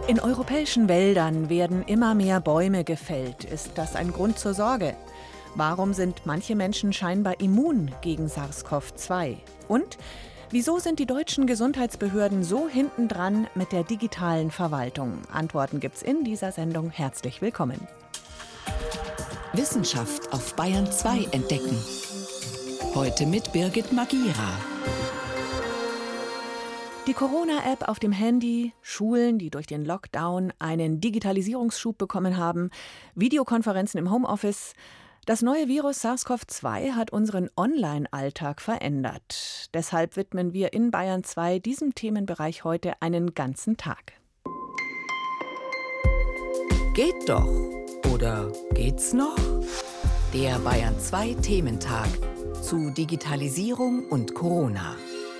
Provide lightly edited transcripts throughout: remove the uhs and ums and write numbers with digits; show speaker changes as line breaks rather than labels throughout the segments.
In europäischen Wäldern werden immer mehr Bäume gefällt. Ist das ein Grund zur Sorge? Warum sind manche Menschen scheinbar immun gegen SARS-CoV-2? Und wieso sind die deutschen Gesundheitsbehörden so hintendran mit der digitalen Verwaltung? Antworten gibt's in dieser Sendung. Herzlich willkommen.
Wissenschaft auf Bayern 2 entdecken. Heute mit Birgit Magira.
Die Corona-App auf dem Handy, Schulen, die durch den Lockdown einen Digitalisierungsschub bekommen haben, Videokonferenzen im Homeoffice. Das neue Virus SARS-CoV-2 hat unseren Online-Alltag verändert. Deshalb widmen wir in Bayern 2 diesem Themenbereich heute einen ganzen Tag.
Geht doch. Oder geht's noch? Der Bayern 2 Thementag zu Digitalisierung und Corona.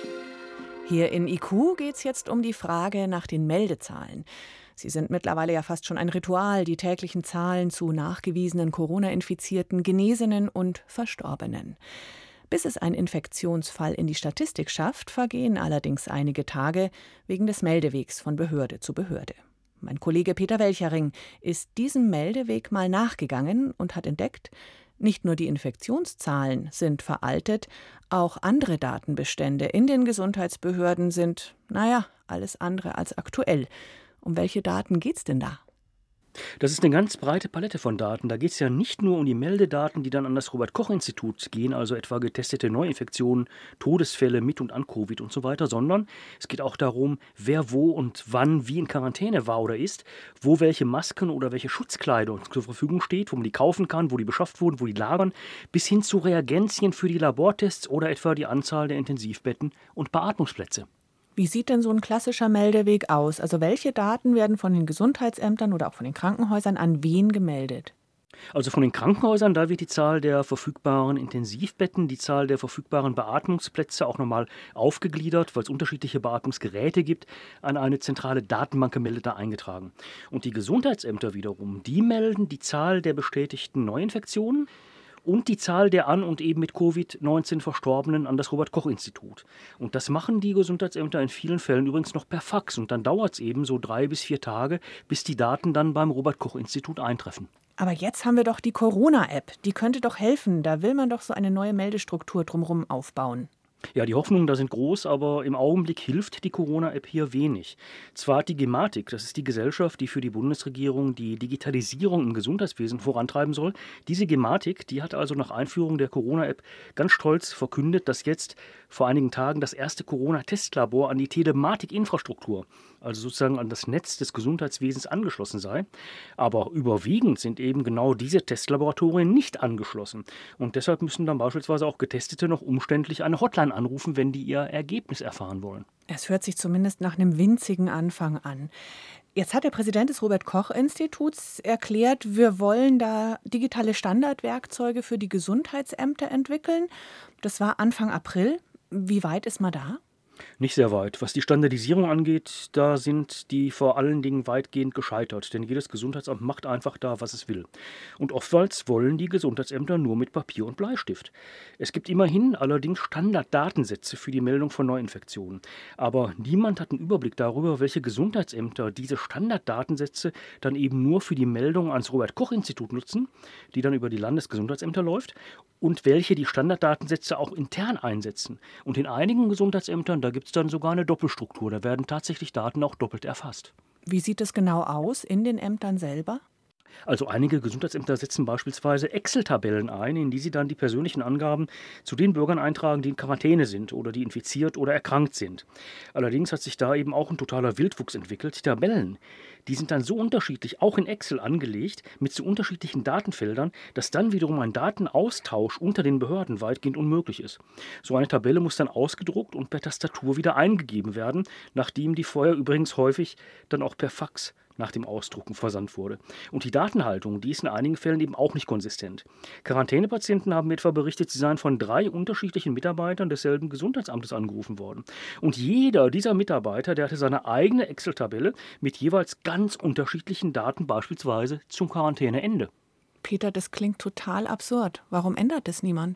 Hier in IQ geht es jetzt um die Frage nach den Meldezahlen. Sie sind mittlerweile ja fast schon ein Ritual, die täglichen Zahlen zu nachgewiesenen Corona-Infizierten, Genesenen und Verstorbenen. Bis es ein Infektionsfall in die Statistik schafft, vergehen allerdings einige Tage wegen des Meldewegs von Behörde zu Behörde. Mein Kollege Peter Welchering ist diesem Meldeweg mal nachgegangen und hat entdeckt, nicht nur die Infektionszahlen sind veraltet, auch andere Datenbestände in den Gesundheitsbehörden sind, alles andere als aktuell. Um welche Daten geht's denn da?
Das ist eine ganz breite Palette von Daten. Da geht es ja nicht nur um die Meldedaten, die dann an das Robert-Koch-Institut gehen, also etwa getestete Neuinfektionen, Todesfälle mit und an Covid und so weiter, sondern es geht auch darum, wer wo und wann wie in Quarantäne war oder ist, wo welche Masken oder welche Schutzkleidung zur Verfügung steht, wo man die kaufen kann, wo die beschafft wurden, wo die lagern, bis hin zu Reagenzien für die Labortests oder etwa die Anzahl der Intensivbetten und Beatmungsplätze.
Wie sieht denn so ein klassischer Meldeweg aus? Also welche Daten werden von den Gesundheitsämtern oder auch von den Krankenhäusern an wen gemeldet?
Also von den Krankenhäusern, da wird die Zahl der verfügbaren Intensivbetten, die Zahl der verfügbaren Beatmungsplätze auch nochmal aufgegliedert, weil es unterschiedliche Beatmungsgeräte gibt, an eine zentrale Datenbank gemeldet da eingetragen. Und die Gesundheitsämter wiederum, die melden die Zahl der bestätigten Neuinfektionen und die Zahl der an und eben mit Covid-19 Verstorbenen an das Robert-Koch-Institut. Und das machen die Gesundheitsämter in vielen Fällen übrigens noch per Fax. Und dann dauert es eben so 3 bis 4 Tage, bis die Daten dann beim Robert-Koch-Institut eintreffen.
Aber jetzt haben wir doch die Corona-App. Die könnte doch helfen. Da will man doch so eine neue Meldestruktur drumherum aufbauen.
Ja, die Hoffnungen da sind groß, aber im Augenblick hilft die Corona-App hier wenig. Zwar hat die Gematik, das ist die Gesellschaft, die für die Bundesregierung die Digitalisierung im Gesundheitswesen vorantreiben soll, diese Gematik, die hat also nach Einführung der Corona-App ganz stolz verkündet, dass jetzt vor einigen Tagen das erste Corona-Testlabor an die Telematik-Infrastruktur, also sozusagen an das Netz des Gesundheitswesens angeschlossen sei. Aber überwiegend sind eben genau diese Testlaboratorien nicht angeschlossen. Und deshalb müssen dann beispielsweise auch Getestete noch umständlich eine Hotline anrufen, wenn die ihr Ergebnis erfahren wollen.
Es hört sich zumindest nach einem winzigen Anfang an. Jetzt hat der Präsident des Robert-Koch-Instituts erklärt, wir wollen da digitale Standardwerkzeuge für die Gesundheitsämter entwickeln. Das war Anfang April. Wie weit ist man da?
Nicht sehr weit. Was die Standardisierung angeht, da sind die vor allen Dingen weitgehend gescheitert. Denn jedes Gesundheitsamt macht einfach da, was es will. Und oftmals wollen die Gesundheitsämter nur mit Papier und Bleistift. Es gibt immerhin allerdings Standarddatensätze für die Meldung von Neuinfektionen. Aber niemand hat einen Überblick darüber, welche Gesundheitsämter diese Standarddatensätze dann eben nur für die Meldung ans Robert-Koch-Institut nutzen, die dann über die Landesgesundheitsämter läuft, und welche die Standarddatensätze auch intern einsetzen. Und in einigen Gesundheitsämtern, da gibt es dann sogar eine Doppelstruktur. Da werden tatsächlich Daten auch doppelt erfasst.
Wie sieht es genau aus in den Ämtern selber?
Also einige Gesundheitsämter setzen beispielsweise Excel-Tabellen ein, in die sie dann die persönlichen Angaben zu den Bürgern eintragen, die in Quarantäne sind oder die infiziert oder erkrankt sind. Allerdings hat sich da eben auch ein totaler Wildwuchs entwickelt. Die Tabellen, die sind dann so unterschiedlich, auch in Excel angelegt, mit so unterschiedlichen Datenfeldern, dass dann wiederum ein Datenaustausch unter den Behörden weitgehend unmöglich ist. So eine Tabelle muss dann ausgedruckt und per Tastatur wieder eingegeben werden, nachdem die vorher übrigens häufig dann auch per Fax nach dem Ausdrucken versandt wurde. Und die Datenhaltung, die ist in einigen Fällen eben auch nicht konsistent. Quarantänepatienten haben etwa berichtet, sie seien von 3 unterschiedlichen Mitarbeitern desselben Gesundheitsamtes angerufen worden. Und jeder dieser Mitarbeiter, der hatte seine eigene Excel-Tabelle mit jeweils ganz unterschiedlichen Daten, beispielsweise zum Quarantäneende.
Peter, das klingt total absurd. Warum ändert es niemand?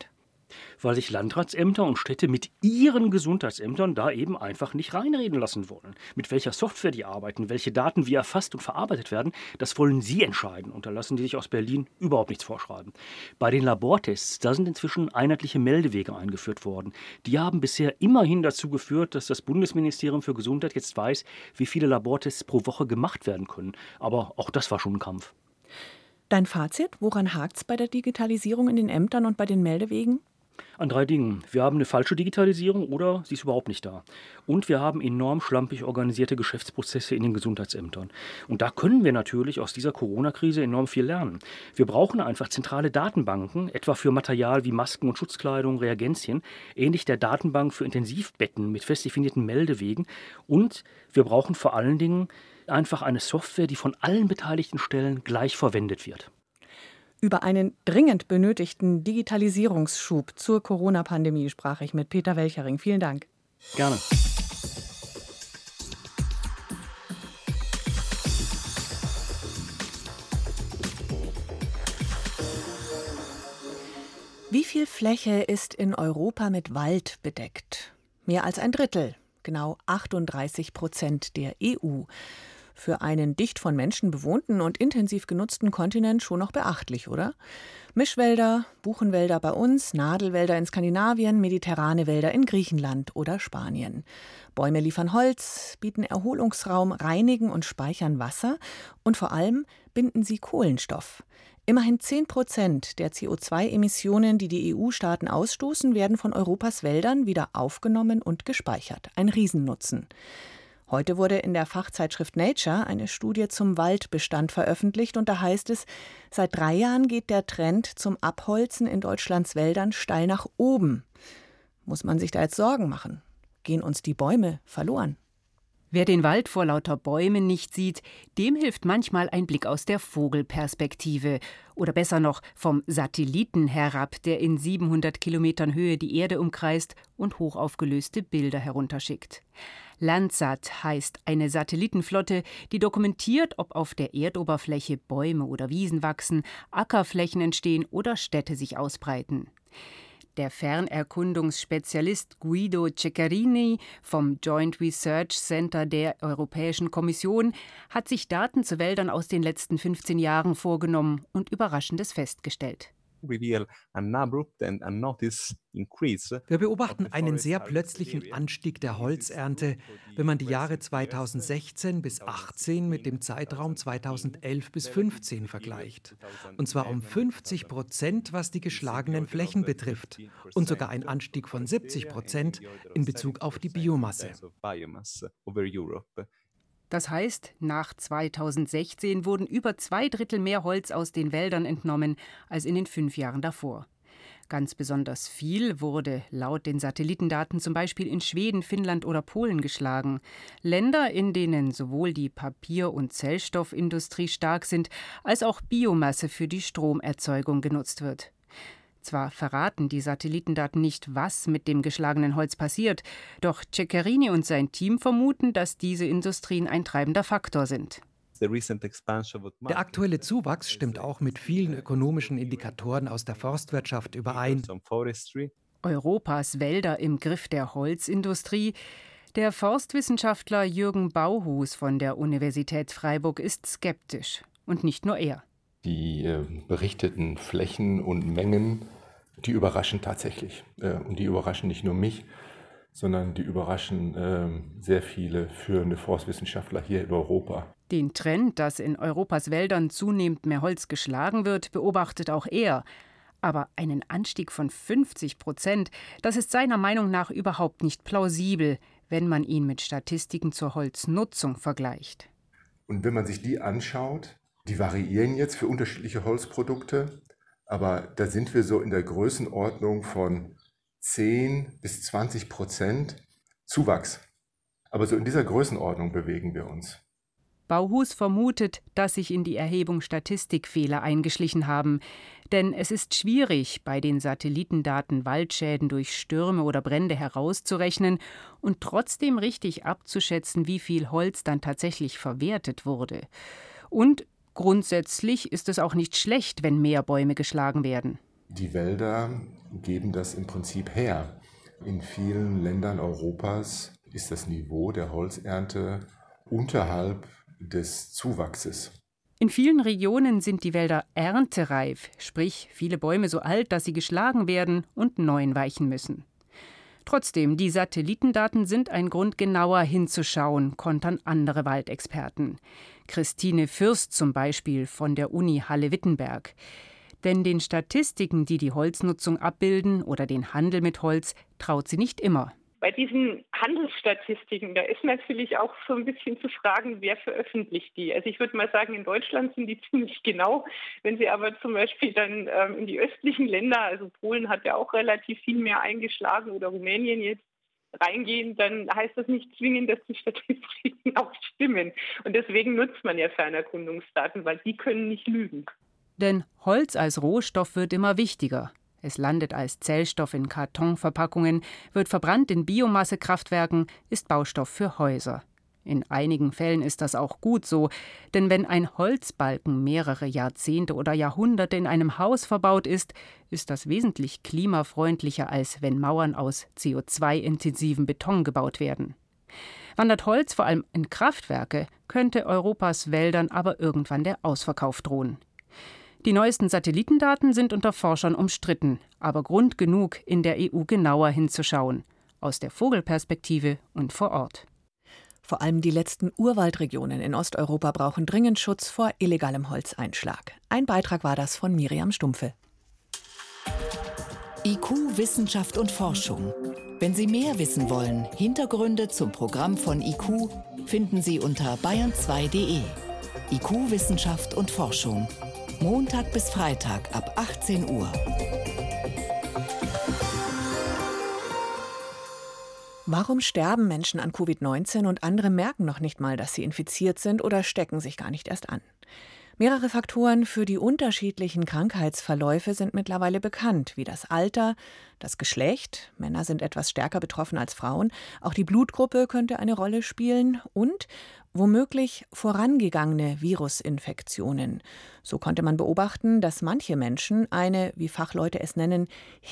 Weil sich Landratsämter und Städte mit ihren Gesundheitsämtern da eben einfach nicht reinreden lassen wollen. Mit welcher Software die arbeiten, welche Daten wie erfasst und verarbeitet werden, das wollen sie entscheiden. Und da lassen die sich aus Berlin überhaupt nichts vorschreiben. Bei den Labortests, da sind inzwischen einheitliche Meldewege eingeführt worden. Die haben bisher immerhin dazu geführt, dass das Bundesministerium für Gesundheit jetzt weiß, wie viele Labortests pro Woche gemacht werden können. Aber auch das war schon ein Kampf.
Dein Fazit, woran hakt's bei der Digitalisierung in den Ämtern und bei den Meldewegen?
An 3 Dingen. Wir haben eine falsche Digitalisierung oder sie ist überhaupt nicht da. Und wir haben enorm schlampig organisierte Geschäftsprozesse in den Gesundheitsämtern. Und da können wir natürlich aus dieser Corona-Krise enorm viel lernen. Wir brauchen einfach zentrale Datenbanken, etwa für Material wie Masken und Schutzkleidung, Reagenzien, ähnlich der Datenbank für Intensivbetten mit fest definierten Meldewegen. Und wir brauchen vor allen Dingen einfach eine Software, die von allen beteiligten Stellen gleich verwendet wird.
Über einen dringend benötigten Digitalisierungsschub zur Corona-Pandemie sprach ich mit Peter Welchering. Vielen Dank.
Gerne.
Wie viel Fläche ist in Europa mit Wald bedeckt? Mehr als ein Drittel, genau 38% der EU. Für einen dicht von Menschen bewohnten und intensiv genutzten Kontinent schon noch beachtlich, oder? Mischwälder, Buchenwälder bei uns, Nadelwälder in Skandinavien, mediterrane Wälder in Griechenland oder Spanien. Bäume liefern Holz, bieten Erholungsraum, reinigen und speichern Wasser und vor allem binden sie Kohlenstoff. Immerhin 10% der CO2-Emissionen, die die EU-Staaten ausstoßen, werden von Europas Wäldern wieder aufgenommen und gespeichert. Ein Riesennutzen. Heute wurde in der Fachzeitschrift Nature eine Studie zum Waldbestand veröffentlicht und da heißt es, seit 3 Jahren geht der Trend zum Abholzen in Deutschlands Wäldern steil nach oben. Muss man sich da jetzt Sorgen machen? Gehen uns die Bäume verloren?
Wer den Wald vor lauter Bäumen nicht sieht, dem hilft manchmal ein Blick aus der Vogelperspektive. Oder besser noch vom Satelliten herab, der in 700 Kilometern Höhe die Erde umkreist und hochaufgelöste Bilder herunterschickt. Landsat heißt eine Satellitenflotte, die dokumentiert, ob auf der Erdoberfläche Bäume oder Wiesen wachsen, Ackerflächen entstehen oder Städte sich ausbreiten. Der Fernerkundungsspezialist Guido Ceccarini vom Joint Research Center der Europäischen Kommission hat sich Daten zu Wäldern aus den letzten 15 Jahren vorgenommen und Überraschendes festgestellt.
Wir beobachten einen sehr plötzlichen Anstieg der Holzernte, wenn man die Jahre 2016 bis 2018 mit dem Zeitraum 2011 bis 2015 vergleicht. Und zwar um 50%, was die geschlagenen Flächen betrifft. Und sogar ein Anstieg von 70% in Bezug auf die Biomasse.
Das heißt, nach 2016 wurden über 2/3 mehr Holz aus den Wäldern entnommen als in den 5 Jahren davor. Ganz besonders viel wurde laut den Satellitendaten zum Beispiel in Schweden, Finnland oder Polen geschlagen. Länder, in denen sowohl die Papier- und Zellstoffindustrie stark sind, als auch Biomasse für die Stromerzeugung genutzt wird. Zwar verraten die Satellitendaten nicht, was mit dem geschlagenen Holz passiert, doch Ceccarini und sein Team vermuten, dass diese Industrien ein treibender Faktor sind.
Der aktuelle Zuwachs stimmt auch mit vielen ökonomischen Indikatoren aus der Forstwirtschaft überein.
Europas Wälder im Griff der Holzindustrie. Der Forstwissenschaftler Jürgen Bauhus von der Universität Freiburg ist skeptisch. Und nicht nur er.
Die berichteten Flächen und Mengen, die überraschen tatsächlich. Und die überraschen nicht nur mich, sondern die überraschen sehr viele führende Forstwissenschaftler hier in Europa.
Den Trend, dass in Europas Wäldern zunehmend mehr Holz geschlagen wird, beobachtet auch er. Aber einen Anstieg von 50%, das ist seiner Meinung nach überhaupt nicht plausibel, wenn man ihn mit Statistiken zur Holznutzung vergleicht.
Und wenn man sich die anschaut, die variieren jetzt für unterschiedliche Holzprodukte, aber da sind wir so in der Größenordnung von 10 bis 20% Zuwachs. Aber so in dieser Größenordnung bewegen wir uns.
Bauhus vermutet, dass sich in die Erhebung Statistikfehler eingeschlichen haben. Denn es ist schwierig, bei den Satellitendaten Waldschäden durch Stürme oder Brände herauszurechnen und trotzdem richtig abzuschätzen, wie viel Holz dann tatsächlich verwertet wurde. Und grundsätzlich ist es auch nicht schlecht, wenn mehr Bäume geschlagen werden.
Die Wälder geben das im Prinzip her. In vielen Ländern Europas ist das Niveau der Holzernte unterhalb des Zuwachses.
In vielen Regionen sind die Wälder erntereif, sprich viele Bäume so alt, dass sie geschlagen werden und neuen weichen müssen. Trotzdem, die Satellitendaten sind ein Grund, genauer hinzuschauen, kontern andere Waldexperten. Christine Fürst zum Beispiel von der Uni Halle-Wittenberg. Denn den Statistiken, die die Holznutzung abbilden oder den Handel mit Holz, traut sie nicht immer.
Bei diesen Handelsstatistiken, da ist natürlich auch so ein bisschen zu fragen, wer veröffentlicht die. Also ich würde mal sagen, in Deutschland sind die ziemlich genau. Wenn Sie aber zum Beispiel dann in die östlichen Länder, also Polen hat ja auch relativ viel mehr eingeschlagen oder Rumänien jetzt reingehen, dann heißt das nicht zwingend, dass die Statistiken auch stimmen. Und deswegen nutzt man ja Fernerkundungsdaten, weil die können nicht lügen.
Denn Holz als Rohstoff wird immer wichtiger. Es landet als Zellstoff in Kartonverpackungen, wird verbrannt in Biomassekraftwerken, ist Baustoff für Häuser. In einigen Fällen ist das auch gut so, denn wenn ein Holzbalken mehrere Jahrzehnte oder Jahrhunderte in einem Haus verbaut ist, ist das wesentlich klimafreundlicher, als wenn Mauern aus CO2-intensiven Beton gebaut werden. Wandert Holz vor allem in Kraftwerke, könnte Europas Wäldern aber irgendwann der Ausverkauf drohen. Die neuesten Satellitendaten sind unter Forschern umstritten, aber Grund genug, in der EU genauer hinzuschauen. Aus der Vogelperspektive und vor Ort.
Vor allem die letzten Urwaldregionen in Osteuropa brauchen dringend Schutz vor illegalem Holzeinschlag. Ein Beitrag war das von Miriam Stumpfe.
IQ, Wissenschaft und Forschung. Wenn Sie mehr wissen wollen, Hintergründe zum Programm von IQ finden Sie unter bayern2.de. IQ, Wissenschaft und Forschung. Montag bis Freitag ab 18 Uhr.
Warum sterben Menschen an Covid-19 und andere merken noch nicht mal, dass sie infiziert sind oder stecken sich gar nicht erst an? Mehrere Faktoren für die unterschiedlichen Krankheitsverläufe sind mittlerweile bekannt, wie das Alter, das Geschlecht, Männer sind etwas stärker betroffen als Frauen, auch die Blutgruppe könnte eine Rolle spielen und womöglich vorangegangene Virusinfektionen. So konnte man beobachten, dass manche Menschen eine, wie Fachleute es nennen,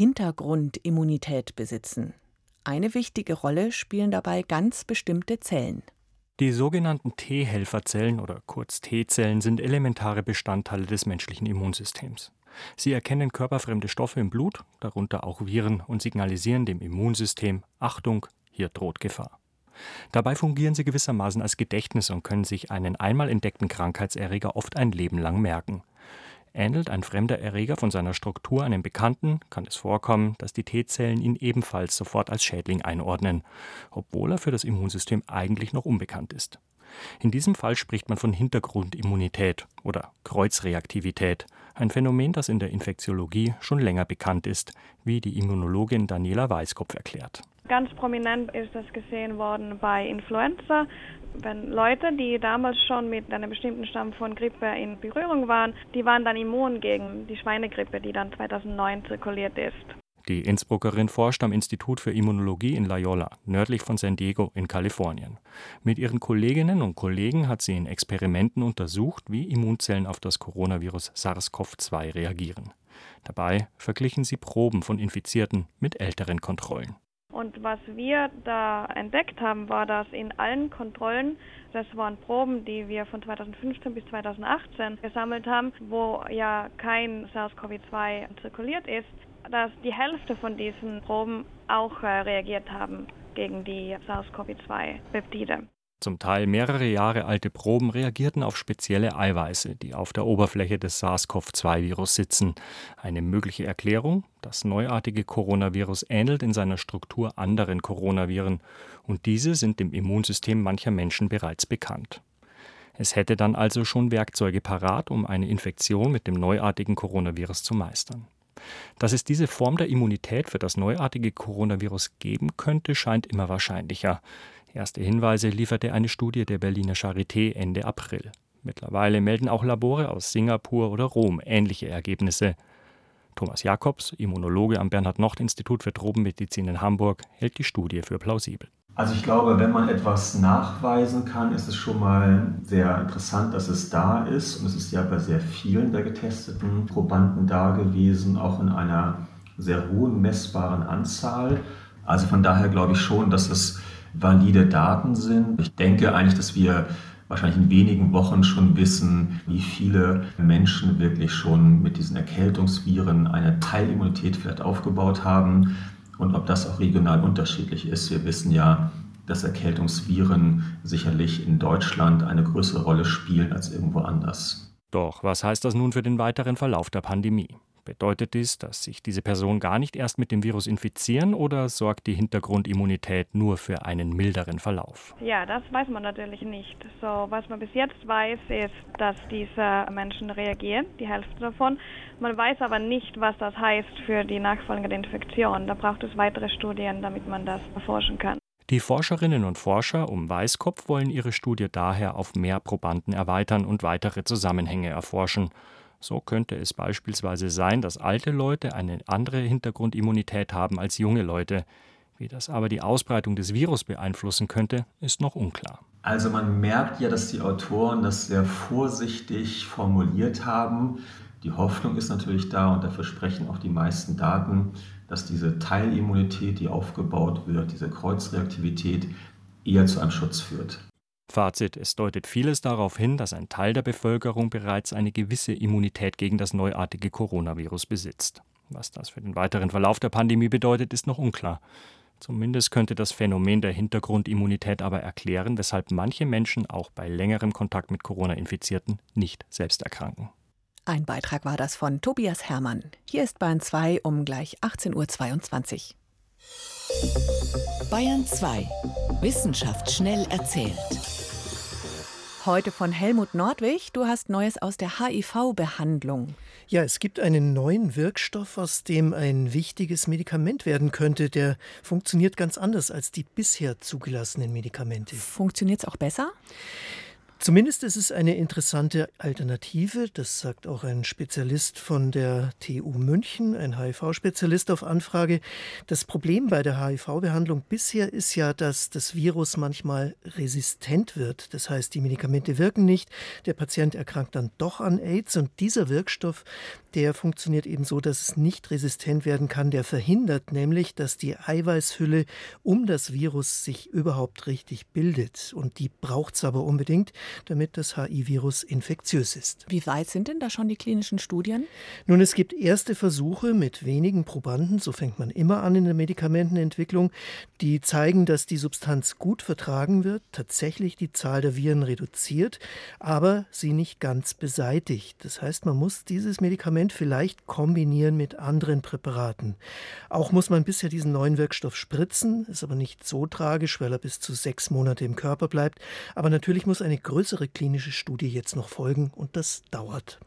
Hintergrundimmunität besitzen. Eine wichtige Rolle spielen dabei ganz bestimmte Zellen.
Die sogenannten T-Helferzellen oder kurz T-Zellen sind elementare Bestandteile des menschlichen Immunsystems. Sie erkennen körperfremde Stoffe im Blut, darunter auch Viren, und signalisieren dem Immunsystem: Achtung, hier droht Gefahr. Dabei fungieren sie gewissermaßen als Gedächtnis und können sich einen einmal entdeckten Krankheitserreger oft ein Leben lang merken. Ähnelt ein fremder Erreger von seiner Struktur einem Bekannten, kann es vorkommen, dass die T-Zellen ihn ebenfalls sofort als Schädling einordnen, obwohl er für das Immunsystem eigentlich noch unbekannt ist. In diesem Fall spricht man von Hintergrundimmunität oder Kreuzreaktivität, ein Phänomen, das in der Infektiologie schon länger bekannt ist, wie die Immunologin Daniela Weiskopf erklärt.
Ganz prominent ist das gesehen worden bei Influenza. Wenn Leute, die damals schon mit einem bestimmten Stamm von Grippe in Berührung waren, die waren dann immun gegen die Schweinegrippe, die dann 2009 zirkuliert ist.
Die Innsbruckerin forscht am Institut für Immunologie in Loyola, nördlich von San Diego in Kalifornien. Mit ihren Kolleginnen und Kollegen hat sie in Experimenten untersucht, wie Immunzellen auf das Coronavirus SARS-CoV-2 reagieren. Dabei verglichen sie Proben von Infizierten mit älteren Kontrollen.
Und was wir da entdeckt haben, war, dass in allen Kontrollen, das waren Proben, die wir von 2015 bis 2018 gesammelt haben, wo ja kein SARS-CoV-2 zirkuliert ist, dass die Hälfte von diesen Proben auch reagiert haben gegen die SARS-CoV-2-Peptide.
Zum Teil mehrere Jahre alte Proben reagierten auf spezielle Eiweiße, die auf der Oberfläche des SARS-CoV-2-Virus sitzen. Eine mögliche Erklärung: Das neuartige Coronavirus ähnelt in seiner Struktur anderen Coronaviren, und diese sind dem Immunsystem mancher Menschen bereits bekannt. Es hätte dann also schon Werkzeuge parat, um eine Infektion mit dem neuartigen Coronavirus zu meistern. Dass es diese Form der Immunität für das neuartige Coronavirus geben könnte, scheint immer wahrscheinlicher. Erste Hinweise lieferte eine Studie der Berliner Charité Ende April. Mittlerweile melden auch Labore aus Singapur oder Rom ähnliche Ergebnisse. Thomas Jakobs, Immunologe am Bernhard-Nocht-Institut für Tropenmedizin in Hamburg, hält die Studie für plausibel.
Also ich glaube, wenn man etwas nachweisen kann, ist es schon mal sehr interessant, dass es da ist. Und es ist ja bei sehr vielen der getesteten Probanden da gewesen, auch in einer sehr hohen messbaren Anzahl. Also von daher glaube ich schon, dass es valide Daten sind. Ich denke eigentlich, dass wir wahrscheinlich in wenigen Wochen schon wissen, wie viele Menschen wirklich schon mit diesen Erkältungsviren eine Teilimmunität vielleicht aufgebaut haben und ob das auch regional unterschiedlich ist. Wir wissen ja, dass Erkältungsviren sicherlich in Deutschland eine größere Rolle spielen als irgendwo anders.
Doch was heißt das nun für den weiteren Verlauf der Pandemie? Bedeutet dies, dass sich diese Personen gar nicht erst mit dem Virus infizieren oder sorgt die Hintergrundimmunität nur für einen milderen Verlauf?
Ja, das weiß man natürlich nicht. So, was man bis jetzt weiß, ist, dass diese Menschen reagieren, die Hälfte davon. Man weiß aber nicht, was das heißt für die nachfolgende Infektion. Da braucht es weitere Studien, damit man das erforschen kann.
Die Forscherinnen und Forscher um Weißkopf wollen ihre Studie daher auf mehr Probanden erweitern und weitere Zusammenhänge erforschen. So könnte es beispielsweise sein, dass alte Leute eine andere Hintergrundimmunität haben als junge Leute. Wie das aber die Ausbreitung des Virus beeinflussen könnte, ist noch unklar.
Also man merkt ja, dass die Autoren das sehr vorsichtig formuliert haben. Die Hoffnung ist natürlich da und dafür sprechen auch die meisten Daten, dass diese Teilimmunität, die aufgebaut wird, diese Kreuzreaktivität, eher zu einem Schutz führt.
Fazit: Es deutet vieles darauf hin, dass ein Teil der Bevölkerung bereits eine gewisse Immunität gegen das neuartige Coronavirus besitzt. Was das für den weiteren Verlauf der Pandemie bedeutet, ist noch unklar. Zumindest könnte das Phänomen der Hintergrundimmunität aber erklären, weshalb manche Menschen auch bei längerem Kontakt mit Corona-Infizierten nicht selbst erkranken.
Ein Beitrag war das von Tobias Herrmann. Hier ist Bayern 2 um gleich 18:22 Uhr.
Bayern 2. Wissenschaft schnell erzählt.
Heute von Helmut Nordwig. Du hast Neues aus der HIV-Behandlung.
Ja, es gibt einen neuen Wirkstoff, aus dem ein wichtiges Medikament werden könnte. Der funktioniert ganz anders als die bisher zugelassenen Medikamente.
Funktioniert es auch besser?
Zumindest ist es eine interessante Alternative, das sagt auch ein Spezialist von der TU München, ein HIV-Spezialist auf Anfrage. Das Problem bei der HIV-Behandlung bisher ist ja, dass das Virus manchmal resistent wird. Das heißt, die Medikamente wirken nicht, der Patient erkrankt dann doch an AIDS und dieser Wirkstoff, der funktioniert eben so, dass es nicht resistent werden kann. Der verhindert nämlich, dass die Eiweißhülle um das Virus sich überhaupt richtig bildet. Und die braucht es aber unbedingt, damit das HIV-Virus infektiös ist.
Wie weit sind denn da schon die klinischen Studien?
Nun, es gibt erste Versuche mit wenigen Probanden, so fängt man immer an in der Medikamentenentwicklung, die zeigen, dass die Substanz gut vertragen wird, tatsächlich die Zahl der Viren reduziert, aber sie nicht ganz beseitigt. Das heißt, man muss dieses Medikament vielleicht kombinieren mit anderen Präparaten. Auch muss man bisher diesen neuen Wirkstoff spritzen, ist aber nicht so tragisch, weil er bis zu 6 Monate im Körper bleibt. Aber natürlich muss eine größere klinische Studie jetzt noch folgen und das dauert.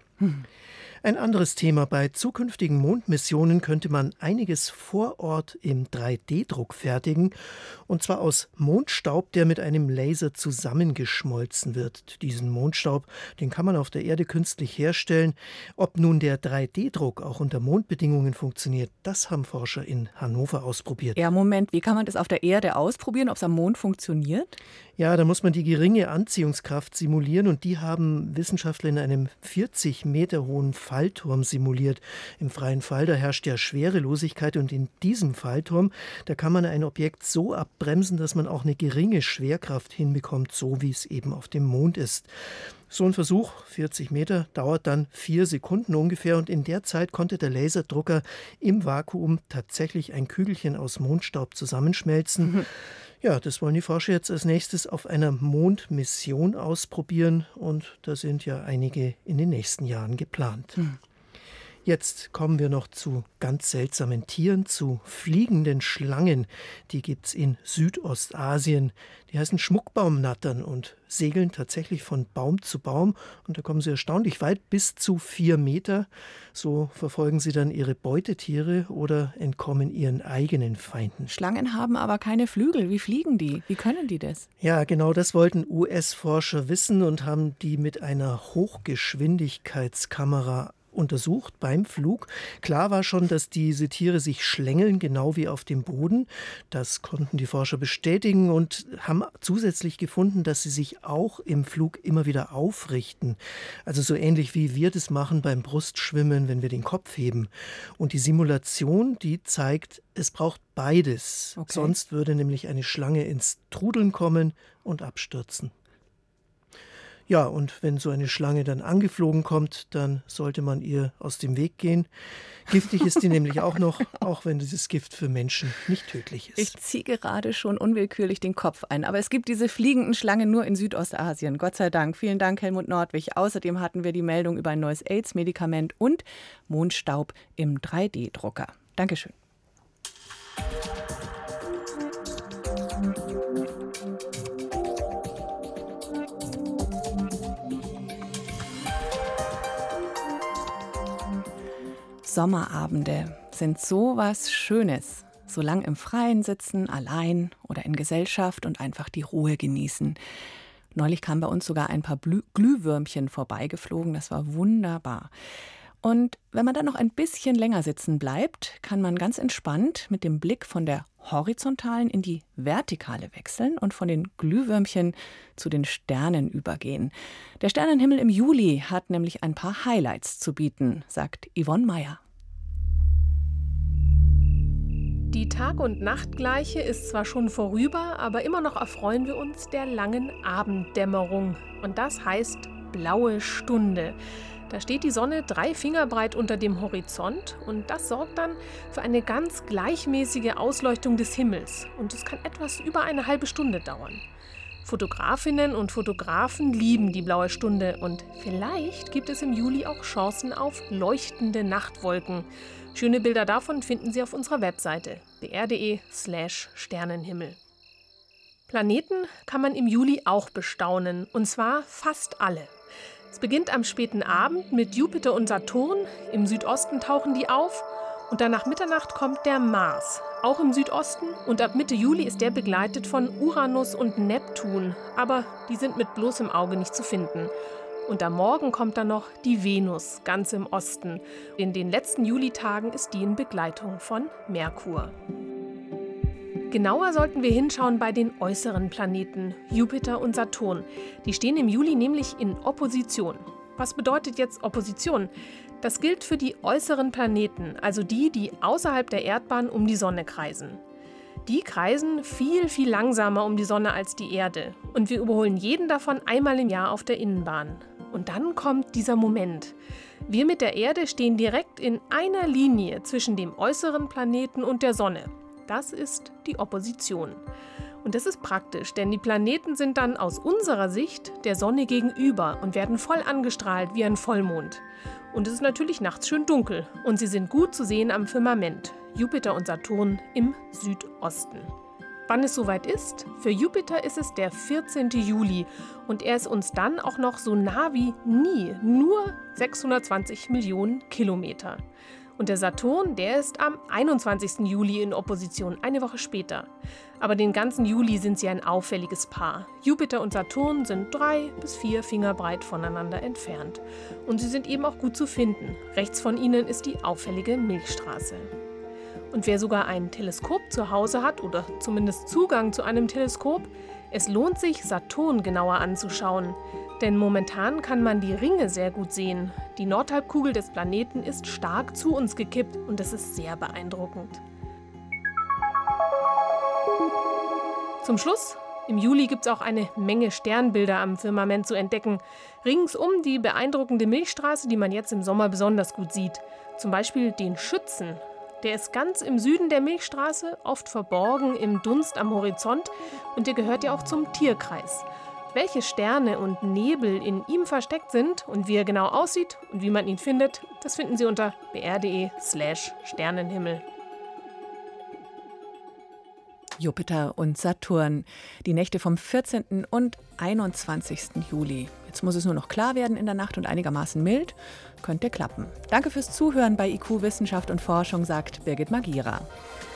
Ein anderes Thema: Bei zukünftigen Mondmissionen könnte man einiges vor Ort im 3D-Druck fertigen, und zwar aus Mondstaub, der mit einem Laser zusammengeschmolzen wird. Diesen Mondstaub, den kann man auf der Erde künstlich herstellen. Ob nun der 3D-Druck auch unter Mondbedingungen funktioniert, das haben Forscher in Hannover ausprobiert.
Ja, Moment, wie kann man das auf der Erde ausprobieren, ob es am Mond funktioniert?
Ja, da muss man die geringe Anziehungskraft simulieren und die haben Wissenschaftler in einem 40 Meter hohen Fallturm simuliert. Im freien Fall, da herrscht ja Schwerelosigkeit und in diesem Fallturm, da kann man ein Objekt so abbremsen, dass man auch eine geringe Schwerkraft hinbekommt, so wie es eben auf dem Mond ist. So ein Versuch, 40 Meter, dauert dann 4 Sekunden ungefähr und in der Zeit konnte der Laserdrucker im Vakuum tatsächlich ein Kügelchen aus Mondstaub zusammenschmelzen. Ja, das wollen die Forscher jetzt als nächstes auf einer Mondmission ausprobieren und da sind ja einige in den nächsten Jahren geplant. Jetzt kommen wir noch zu ganz seltsamen Tieren, zu fliegenden Schlangen. Die gibt's in Südostasien. Die heißen Schmuckbaumnattern und segeln tatsächlich von Baum zu Baum. Und da kommen sie erstaunlich weit, bis zu 4 Meter. So verfolgen sie dann ihre Beutetiere oder entkommen ihren eigenen Feinden.
Schlangen haben aber keine Flügel. Wie fliegen die? Wie können die das?
Ja, genau das wollten US-Forscher wissen und haben die mit einer Hochgeschwindigkeitskamera untersucht beim Flug. Klar war schon, dass diese Tiere sich schlängeln, genau wie auf dem Boden. Das konnten die Forscher bestätigen und haben zusätzlich gefunden, dass sie sich auch im Flug immer wieder aufrichten. Also so ähnlich wie wir das machen beim Brustschwimmen, wenn wir den Kopf heben. Und die Simulation, die zeigt, es braucht beides. Okay. Sonst würde nämlich eine Schlange ins Trudeln kommen und abstürzen. Ja, und wenn so eine Schlange dann angeflogen kommt, dann sollte man ihr aus dem Weg gehen. Giftig ist die nämlich auch noch, auch wenn dieses Gift für Menschen nicht tödlich ist.
Ich ziehe gerade schon unwillkürlich den Kopf ein. Aber es gibt diese fliegenden Schlangen nur in Südostasien. Gott sei Dank. Vielen Dank, Helmut Nordwig. Außerdem hatten wir die Meldung über ein neues AIDS-Medikament und Mondstaub im 3D-Drucker. Dankeschön. Sommerabende sind so was Schönes. So lang im Freien sitzen, allein oder in Gesellschaft und einfach die Ruhe genießen. Neulich kamen bei uns sogar ein paar Glühwürmchen vorbeigeflogen. Das war wunderbar. Und wenn man dann noch ein bisschen länger sitzen bleibt, kann man ganz entspannt mit dem Blick von der horizontalen in die vertikale wechseln und von den Glühwürmchen zu den Sternen übergehen. Der Sternenhimmel im Juli hat nämlich ein paar Highlights zu bieten, sagt Yvonne Meyer.
Die Tag- und Nachtgleiche ist zwar schon vorüber, aber immer noch erfreuen wir uns der langen Abenddämmerung. Und das heißt blaue Stunde. Da steht die Sonne 3 Finger breit unter dem Horizont und das sorgt dann für eine ganz gleichmäßige Ausleuchtung des Himmels. Und es kann etwas über eine halbe Stunde dauern. Fotografinnen und Fotografen lieben die blaue Stunde und vielleicht gibt es im Juli auch Chancen auf leuchtende Nachtwolken. Schöne Bilder davon finden Sie auf unserer Webseite br.de/Sternenhimmel. Planeten kann man im Juli auch bestaunen, und zwar fast alle. Es beginnt am späten Abend mit Jupiter und Saturn, im Südosten tauchen die auf und dann nach Mitternacht kommt der Mars, auch im Südosten, und ab Mitte Juli ist der begleitet von Uranus und Neptun, aber die sind mit bloßem Auge nicht zu finden. Und am Morgen kommt dann noch die Venus, ganz im Osten. In den letzten Julitagen ist die in Begleitung von Merkur. Genauer sollten wir hinschauen bei den äußeren Planeten, Jupiter und Saturn. Die stehen im Juli nämlich in Opposition. Was bedeutet jetzt Opposition? Das gilt für die äußeren Planeten, also die, die außerhalb der Erdbahn um die Sonne kreisen. Die kreisen viel, viel langsamer um die Sonne als die Erde. Und wir überholen jeden davon einmal im Jahr auf der Innenbahn. Und dann kommt dieser Moment. Wir mit der Erde stehen direkt in einer Linie zwischen dem äußeren Planeten und der Sonne. Das ist die Opposition. Und das ist praktisch, denn die Planeten sind dann aus unserer Sicht der Sonne gegenüber und werden voll angestrahlt wie ein Vollmond. Und es ist natürlich nachts schön dunkel und sie sind gut zu sehen am Firmament. Jupiter und Saturn im Südosten. Wann es soweit ist? Für Jupiter ist es der 14. Juli und er ist uns dann auch noch so nah wie nie, nur 620 Millionen Kilometer. Und der Saturn, der ist am 21. Juli in Opposition, eine Woche später. Aber den ganzen Juli sind sie ein auffälliges Paar. Jupiter und Saturn sind 3 bis 4 Finger breit voneinander entfernt. Und sie sind eben auch gut zu finden. Rechts von ihnen ist die auffällige Milchstraße. Und wer sogar ein Teleskop zu Hause hat oder zumindest Zugang zu einem Teleskop, es lohnt sich, Saturn genauer anzuschauen. Denn momentan kann man die Ringe sehr gut sehen. Die Nordhalbkugel des Planeten ist stark zu uns gekippt und das ist sehr beeindruckend. Zum Schluss, im Juli gibt es auch eine Menge Sternbilder am Firmament zu entdecken. Ringsum die beeindruckende Milchstraße, die man jetzt im Sommer besonders gut sieht. Zum Beispiel den Schützen. Der ist ganz im Süden der Milchstraße, oft verborgen im Dunst am Horizont und der gehört ja auch zum Tierkreis. Welche Sterne und Nebel in ihm versteckt sind und wie er genau aussieht und wie man ihn findet, das finden Sie unter br.de/Sternenhimmel.
Jupiter und Saturn, die Nächte vom 14. und 21. Juli. Jetzt muss es nur noch klar werden in der Nacht und einigermaßen mild. Könnte klappen. Danke fürs Zuhören bei IQ Wissenschaft und Forschung, sagt Birgit Magira.